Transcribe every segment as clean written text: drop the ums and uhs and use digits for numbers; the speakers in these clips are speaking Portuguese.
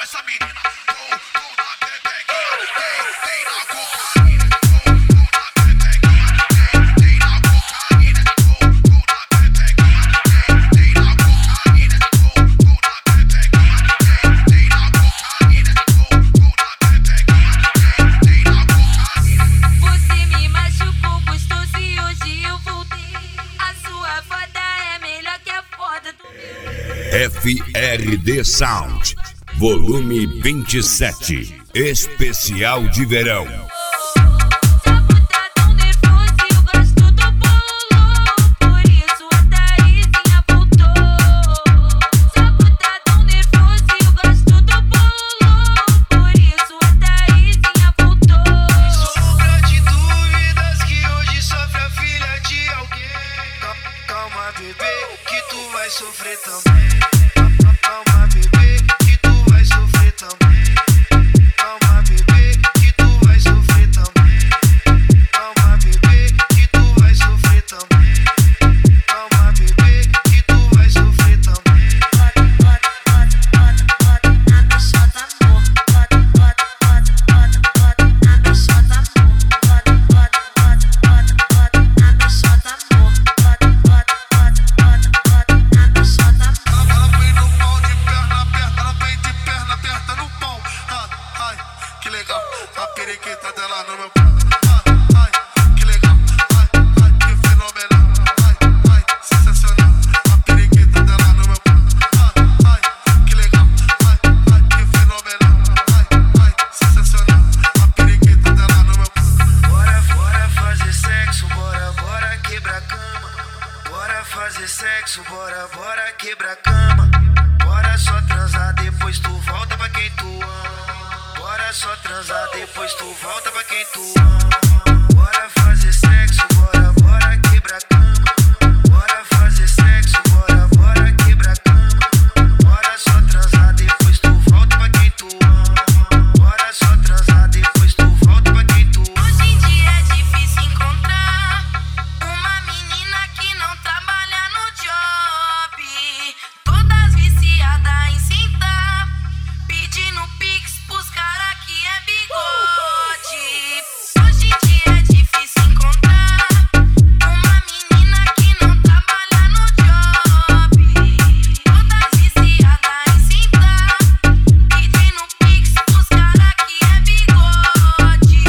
essa menina. Tô na pepequinha, tem na cocaína. Tô na pepequinha, tem na cocaína. Tô na pepequinha, tem na cocaína. Tô na pepequinha, tem na cocaína. Tô na pepequinha, tem na cocaína. Você me machucou gostoso e hoje eu voltei. A sua foda é melhor que a foda do meu. FRD Sound, volume 27, especial de verão. Sofrer também. Calma, bebê, que tu vai sofrer também. Calma, bebê, que tu vai sofrer também. Calma, bebê, que tu vai sofrer também. Calma, bebê, que tu vai sofrer também. Que legal, a periquita dela no meu pau. Ai, que legal, ai, que fenomenal. Ai, sensacional, a periquita dela no meu pau. Ai, que legal, ai, que fenomenal. Ai, sensacional, a periquita dela no meu pau. Bora fazer sexo, bora quebrar a cama. Bora fazer sexo, bora quebrar a cama. Bora só transar, depois tu volta pra quem tu ama. Bora só transar, depois tu volta pra quem tu ama. Bora fazer sexo, bora quebrar a cama. Bora fazer sexo, bora quebrar a cama. Bora só transar, depois tu volta pra quem tu ama. Bora só transar, depois tu volta pra quem tu ama. Hoje em dia é difícil encontrar uma menina que não trabalha no job. Todas viciadas em cinta, pedindo pix pros cara que é bigode. Hoje em dia é difícil encontrar uma menina que não trabalha no job. Todas viciadas em cinta, pedindo pix pros cara que é bigode.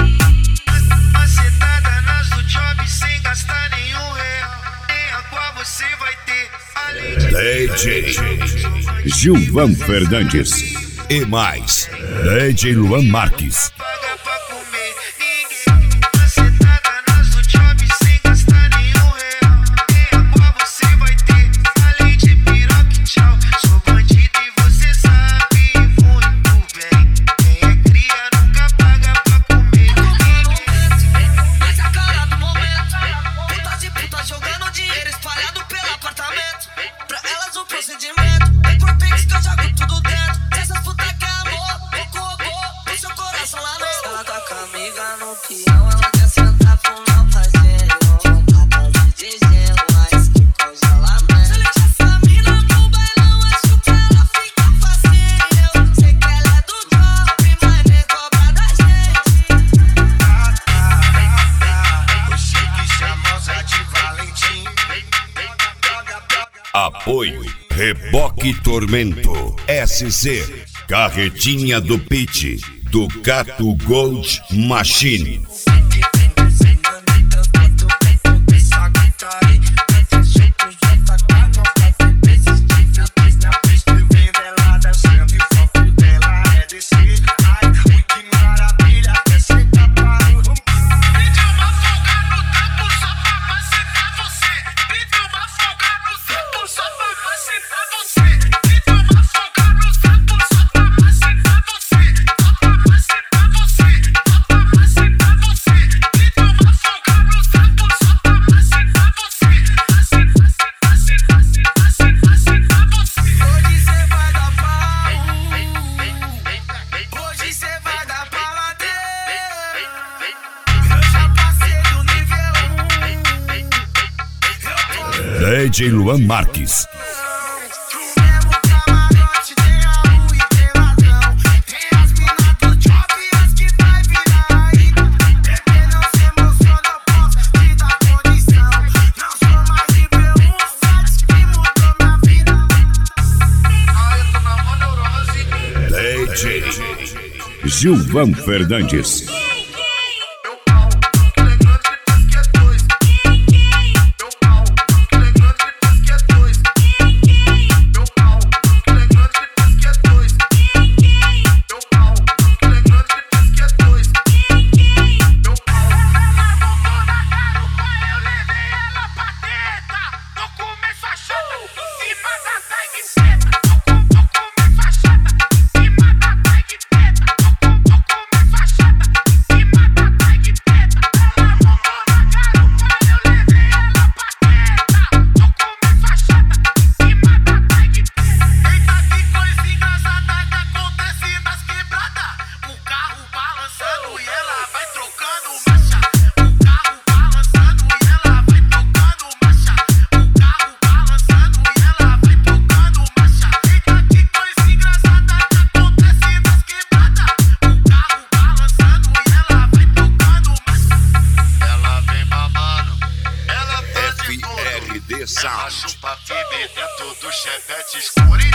Macetada nas do job sem gastar nenhum real. Nem água você vai ter, além de DJ Gilvan Fernandes e mais DJ Luan Marques. paga pra comer ninguém. Macetada nas do job sem gastar nenhum real. Nem água você vai ter, além de piroca e tchau. Sou bandido e você sabe muito bem. Quem é cria nunca paga pra comer ninguém. Mas a cara do momento, putas e putas jogando dinheiro espalhado pelo apartamento. Pra elas o procedimento é por pix que eu jogo tudo dentro. Essas putas que amor, o seu coração lá dentro. Ela tá com a amiga no peão, ela quer sentar pro meu parceiro. Nada de dizendo, mas que coisa lá mesmo. Se liga essa mina no bailão, acho que ela fica facinho. Eu sei que ela é do job, mas nem cobra da gente. O chique chamosa de Valentim. Apoio Reboque Tormento SC, Carretinha do Pit, Ducato Gold Machine. DJ Luan Marques. Mesmo camarote tem a rua e tem ladrão. Gilvan Fernandes. Meu pau, que legal depois que é dois. Meu pau, que legal depois que é dois. Meu pau, que legal depois que é dois. Meu pau, que legal depois que é dois. Meu pau. Ela botou na garupa, eu levei ela pra teta. Tô comendo fachada em cima da tag preta. Tô comendo fachada em cima da tag preta. Tô comendo fachada em cima da tag preta. Ela botou na garupa, eu levei ela pra teta. Tô comendo fachada em cima da tag preta. Eita, que coisa engraçada que acontece nas quebradas. O carro balançando e ela vai trocando marcha. O carro balançando e ela vai trocando marcha. O carro balançando e ela vai trocando marcha. Eita, que coisa engraçada que acontece nas quebradas. O carro balançando e ela vai trocando marcha. Ela vem babando, ela faz de tudo. FRD Ela Sound. chupa firme dentro do chevette escuro.